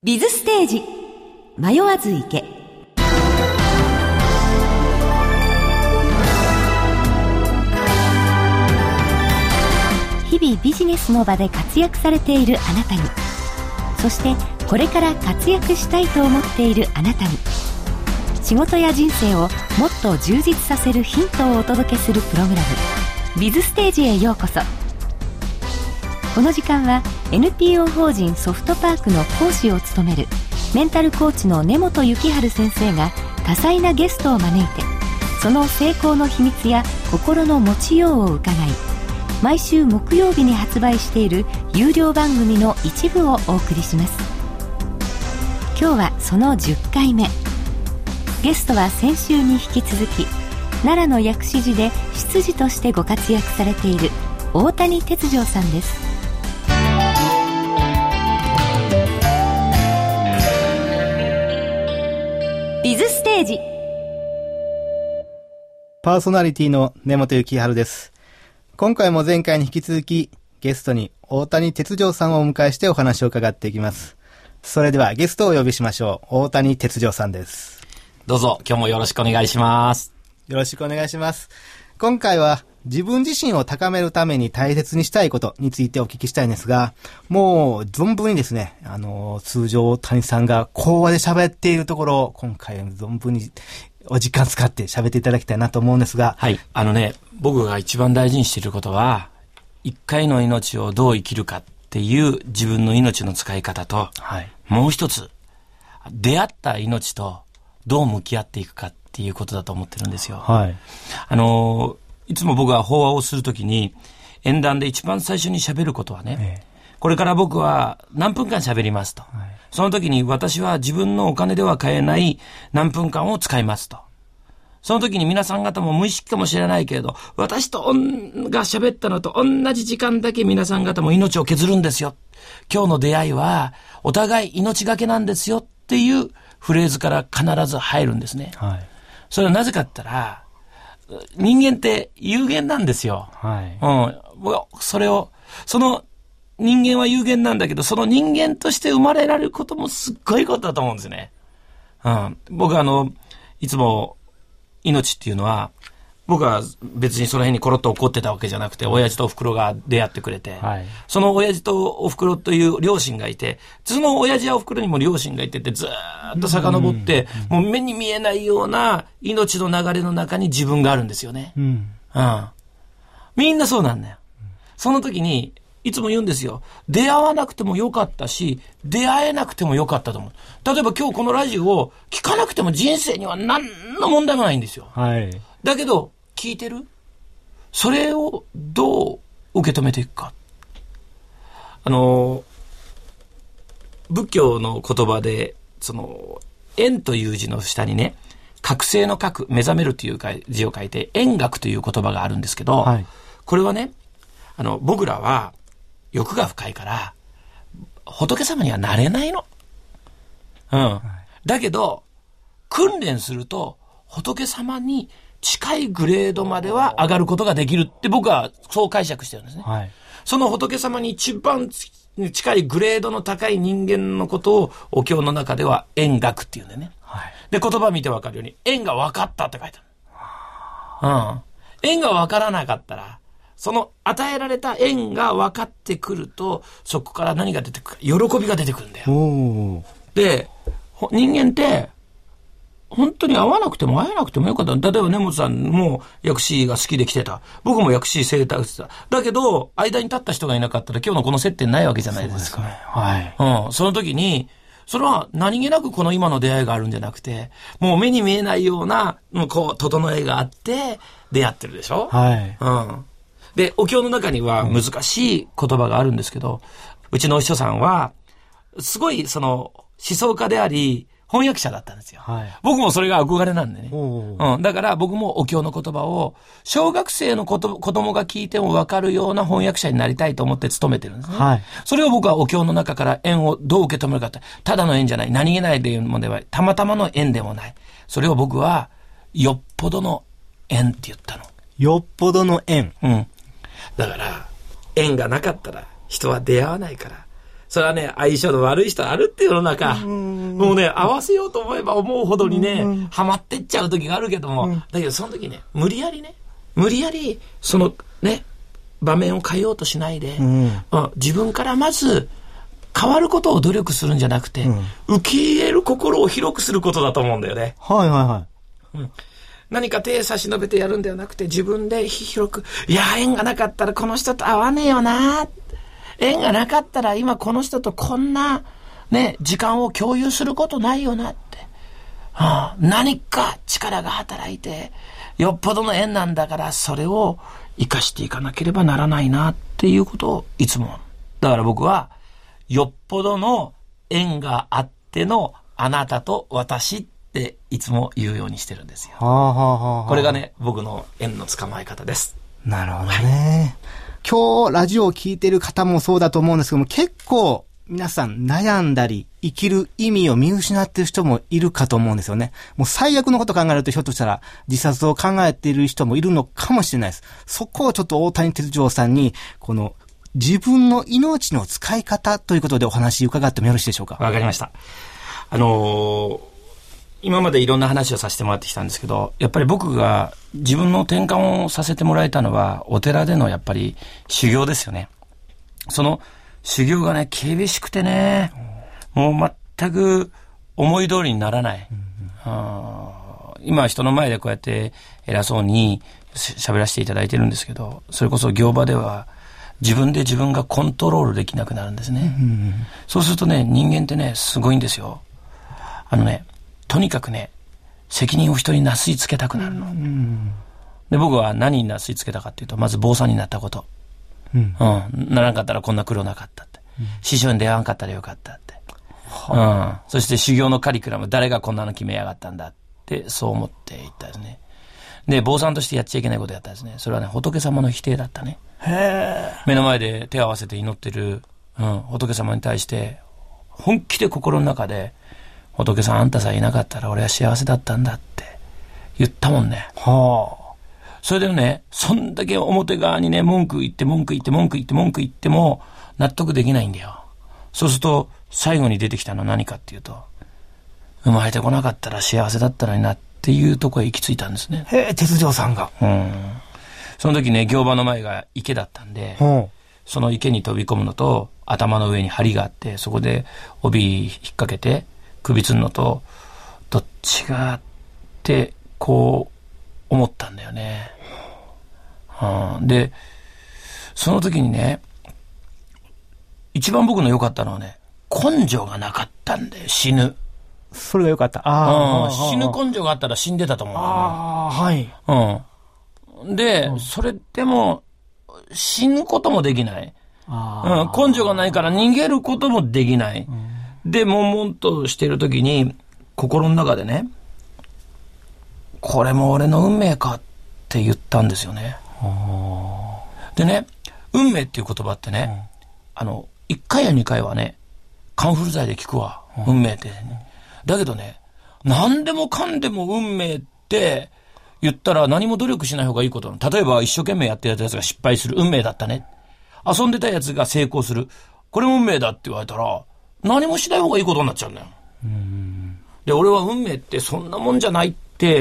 ビズステージ迷わず行け。日々ビジネスの場で活躍されているあなたに、そしてこれから活躍したいと思っているあなたに、仕事や人生をもっと充実させるヒントをお届けするプログラム、ビズステージへようこそ。この時間は NPO 法人ソフトパークの講師を務めるメンタルコーチの根本幸春先生が多彩なゲストを招いて、その成功の秘密や心の持ちようを伺い、毎週木曜日に発売している有料番組の一部をお送りします。今日はその10回目。ゲストは先週に引き続き、奈良の薬師寺で執事としてご活躍されている大谷哲丈さんです。ビズステージパーソナリティの根本幸春です。今回も前回に引き続きゲストに大谷哲丈さんをお迎えしてお話を伺っていきます。それではゲストをお呼びしましょう。大谷哲丈さんです。 どうぞ今日もよろしくお願いします。 よろしくお願いします。今回は自分自身を高めるために大切にしたいことについてお聞きしたいんですが、もう存分にですね、通常大谷さんが講話で喋っているところを今回存分にお時間使って喋っていただきたいなと思うんですが。 はい。僕が一番大事にしていることは、一回の命をどう生きるかっていう自分の命の使い方と、はい、もう一つ、出会った命とどう向き合っていくかっていうことだと思ってるんですよ。はい。いつも僕が法話をするときに、演談で一番最初に喋ることはね、これから僕は何分間喋りますと。はい、その時に私は自分のお金では買えない何分間を使いますと。その時に皆さん方も無意識かもしれないけれど、私とが喋ったのと同じ時間だけ皆さん方も命を削るんですよ。今日の出会いはお互い命がけなんですよっていうフレーズから必ず入るんですね。はい、それはなぜかって言ったら、人間って有限なんですよ。はい。その人間は有限なんだけど、その人間として生まれられることもすっごいことだと思うんですね。うん。僕いつも命っていうのは、僕は別にその辺にコロッと怒ってたわけじゃなくて、親父とお袋が出会ってくれて、はい、その親父とお袋という両親がいて、その親父やお袋にも両親がいてて、ずーっと遡って、もう目に見えないような命の流れの中に自分があるんですよね。うん。みんなそうなんだよ。その時に、いつも言うんですよ。出会わなくてもよかったし、出会えなくてもよかったと思う。例えば今日このラジオを聞かなくても人生には何の問題もないんですよ。はい。だけど、聞いてる？それをどう受け止めていくか。仏教の言葉で、縁という字の下にね、覚醒の覚、目覚めるという字を書いて、縁覚という言葉があるんですけど、はい、これはね、僕らは欲が深いから、仏様にはなれないの。うん。はい、だけど、訓練すると、仏様に近いグレードまでは上がることができるって僕はそう解釈してるんですね。はい、その仏様に一番近いグレードの高い人間のことをお経の中では縁覚っていうんだよね。はい、で、言葉見てわかるように、縁が分かったって書いてある。うん。縁が分からなかったら、その与えられた縁が分かってくると、そこから何が出てくるか、喜びが出てくるんだよ。で、人間って、本当に会わなくても会えなくてもよかった。例えば根本さんも薬師が好きで来てた。僕も薬師生態してた。だけど、間に立った人がいなかったら今日のこの接点ないわけじゃないですか。そうですね。はい。その時に、それは何気なくこの今の出会いがあるんじゃなくて、もう目に見えないような、整えがあって、出会ってるでしょ？はい。で、お経の中には難しい言葉があるんですけど、うちのお師匠さんは、すごい思想家であり、翻訳者だったんですよ。はい、僕もそれが憧れなんでね。だから僕もお経の言葉を小学生の子供が聞いても分かるような翻訳者になりたいと思って勤めてるんですね。はい、それを僕はお経の中から縁をどう受け止めるかって、ただの縁じゃない、何気ないでもでは、たまたまの縁でもない。それを僕はよっぽどの縁って言ったの。 よっぽどの縁。 うん。だから縁がなかったら人は出会わないから。 それはね、相性の悪い人あるって世の中。もうね、合わせようと思えば思うほどにね、ハマってっちゃう時があるけども、だけどその時ね、無理やり、そのね、場面を変えようとしないで、自分からまず変わることを努力するんじゃなくて、受け入れる心を広くすることだと思うんだよね。 はいはいはい。 何か手差し伸べてやるんではなくて、自分で広く、いや、縁がなかったらこの人と会わねえよな。縁がなかったら今この人とこんな、ね、時間を共有することないよなって。何か力が働いて、よっぽどの縁なんだから、それを生かしていかなければならないなっていうことをいつも。だから僕は、よっぽどの縁があってのあなたと私っていつも言うようにしてるんですよ。これがね、僕の縁の捕まえ方です。 なるほどね。今日ラジオを聞いてる方もそうだと思うんですけども、結構皆さん悩んだり生きる意味を見失っている人もいるかと思うんですよね。もう最悪のことを考えるとひょっとしたら自殺を考えている人もいるのかもしれないです。そこをちょっと大谷哲丈さんにこの自分の命の使い方ということでお話伺ってもよろしいでしょうか。 わかりました。今までいろんな話をさせてもらってきたんですけど、やっぱり僕が自分の転換をさせてもらえたのはお寺でのやっぱり修行ですよね。その修行がね、厳しくてね、もう全く思い通りにならない。今人の前でこうやって偉そうに喋らせていただいてるんですけど、それこそ行場では自分で自分がコントロールできなくなるんですね。そうするとね、人間ってね、すごいんですよ。とにかくね、責任を人になすりつけたくなるの。で、僕は何になすりつけたかっていうと、まず坊さんになったこと。ならんかったらこんな苦労なかったって。師匠に出会わんかったらよかったって。そして修行のカリキュラム、誰がこんなの決めやがったんだって、そう思っていったですね。で、坊さんとしてやっちゃいけないことやったですね。それはね、仏様の否定だったね。目の前で手を合わせて祈ってる、仏様に対して、本気で心の中で、仏さんあんたさえいなかったら俺は幸せだったんだって言ったもんね。それでね、そんだけ表側にね、文句言っても納得できないんだよ。そうすると最後に出てきたのは何かっていうと、生まれてこなかったら幸せだったのになっていうところへ行き着いたんですね。 哲丈さんが。 その時ね、行場の前が池だったんで、その池に飛び込むのと頭の上に針があって、そこで帯引っ掛けて首つんのとどっちがってこう思ったんだよね。でその時にね、一番僕の良かったのはね、根性がなかったんだよ。死ぬ、 それが良かった。 死ぬ根性があったら死んでたと思う。で、それでも死ぬこともできない。根性がないから逃げることもできない。で、悶々としているときに、心の中でね、これも俺の運命かって言ったんですよね。でね、運命っていう言葉ってね、1回や2回はね、カンフル剤で聞くわ、運命って、ね。だけどね、何でもかんでも運命って言ったら何も努力しない方がいいことなの。例えば一生懸命やってたやつが失敗する、運命だったね。遊んでたやつが成功する、これも運命だって言われたら、何もしない方がいいことになっちゃうんだよ。で、俺は運命ってそんなもんじゃないって、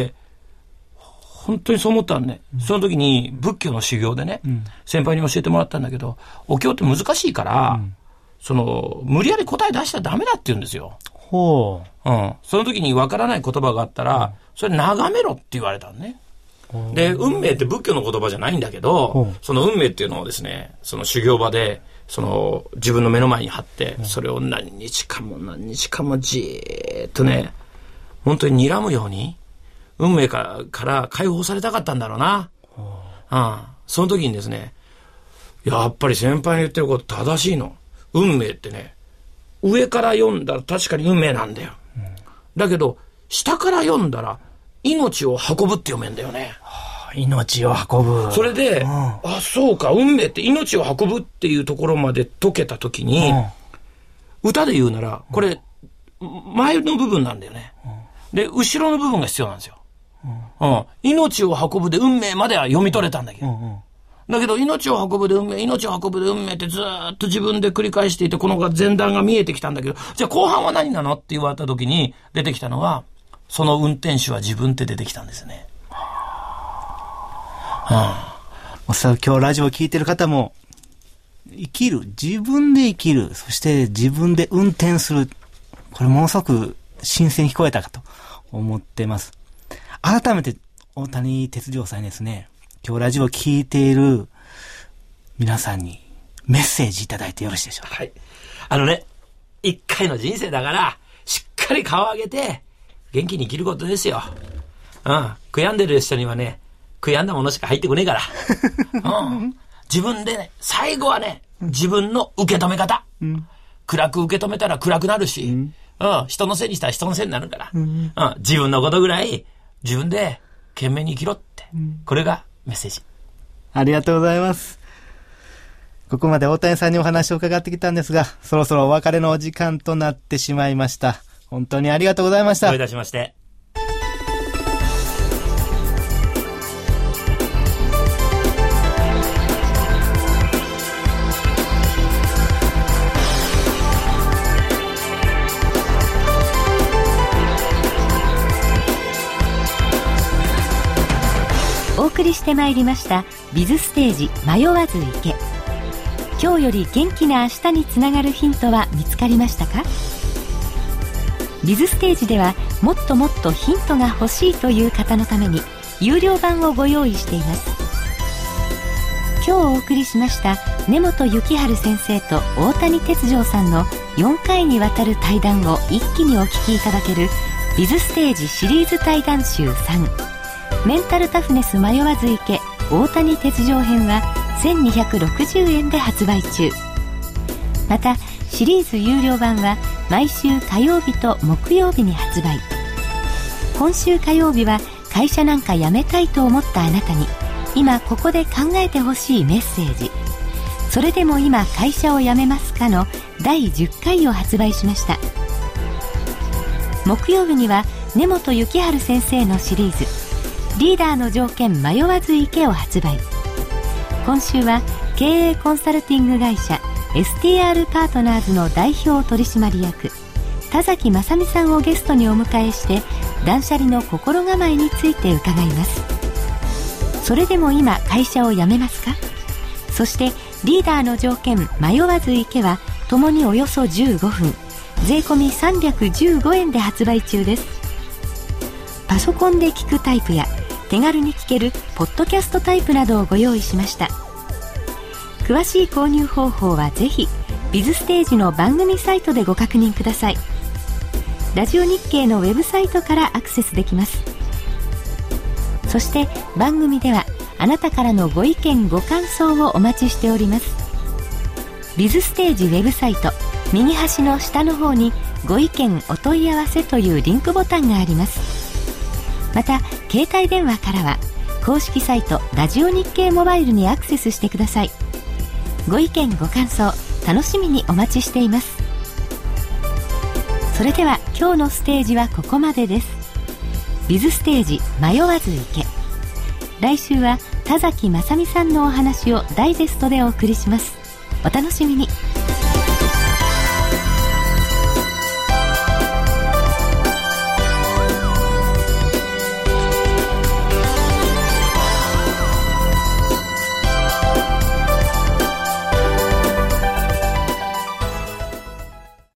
本当にそう思ったんね。その時に仏教の修行でね、先輩に教えてもらったんだけど、お経って難しいから、無理やり答え出したらダメだって言うんですよ。その時に分からない言葉があったら、それ眺めろって言われたのね。で、運命って仏教の言葉じゃないんだけど、その運命っていうのをですね、その修行場で、自分の目の前に貼って、それを何日間もじーっとね、本当に睨むように、運命から解放されたかったんだろうな。その時にですね、やっぱり先輩の言ってること正しいの。運命ってね、上から読んだら確かに運命なんだよ。だけど、下から読んだら、命を運ぶって読めんだよね。 命を運ぶ。 それで、そうか、運命って命を運ぶっていうところまで解けたときに、歌で言うなら、これ、前の部分なんだよね。で、後ろの部分が必要なんですよ。命を運ぶで運命までは読み取れたんだけど。 だけど、命を運ぶで運命、命を運ぶで運命ってずーっと自分で繰り返していて、この前段が見えてきたんだけど、じゃあ後半は何なのって言われた時に出てきたのは、その運転手は自分って出てきたんですね。 おそらく今日ラジオを聞いてる方も、生きる、自分で生きる、そして自分で運転する。これものすごく新鮮に聞こえたかと思ってます。改めて大谷哲三さんにですね、今日ラジオを聞いている皆さんにメッセージいただいてよろしいでしょうか。 はい。一回の人生だから、しっかり顔を上げて、元気に生きることですよ。悔やんでる人にはね、悔やんだものしか入ってこねえから。自分でね、最後はね、自分の受け止め方。暗く受け止めたら暗くなるし、人のせいにしたら人のせいになるから、自分のことぐらい自分で懸命に生きろって、これがメッセージ。 ありがとうございます。ここまで大谷さんにお話を伺ってきたんですが、そろそろお別れのお時間となってしまいました。本当にありがとうございました。 どういたしまして。 お送りしてまいりましたビズステージ迷わず行け。今日より元気な明日につながるヒントは見つかりましたか？ビズステージではもっともっとヒントが欲しいという方のために有料版をご用意しています。今日お送りしました根本幸春先生と大谷哲三さんの4回にわたる対談を一気にお聞きいただけるビズステージシリーズ対談集3メンタルタフネス迷わず行け大谷哲三編は1260円で発売中。またシリーズ有料版は毎週火曜日と木曜日に発売。今週火曜日は会社なんか辞めたいと思ったあなたに今ここで考えてほしいメッセージ、それでも今会社を辞めますかの第10回を発売しました。木曜日には根本幸春先生のシリーズリーダーの条件迷わず行けを発売。今週は経営コンサルティング会社 STR パートナーズの代表取締役田崎正美さんをゲストにお迎えして断捨離の心構えについて伺います。それでも今会社を辞めますか？そしてリーダーの条件迷わず行けはともにおよそ15分税込み315円で発売中です。パソコンで聞くタイプや手軽に聞けるポッドキャストタイプなどをご用意しました。詳しい購入方法はぜひビズステージの番組サイトでご確認ください。ラジオ日経のウェブサイトからアクセスできます。そして番組ではあなたからのご意見ご感想をお待ちしております。ビズステージウェブサイト右端の下の方にご意見お問い合わせというリンクボタンがあります。また携帯電話からは公式サイトラジオ日経モバイルにアクセスしてください。ご意見ご感想楽しみにお待ちしています。それでは今日のステージはここまでです。ビズステージ迷わず行け。来週は田崎正美さんのお話をダイジェストでお送りします。お楽しみに。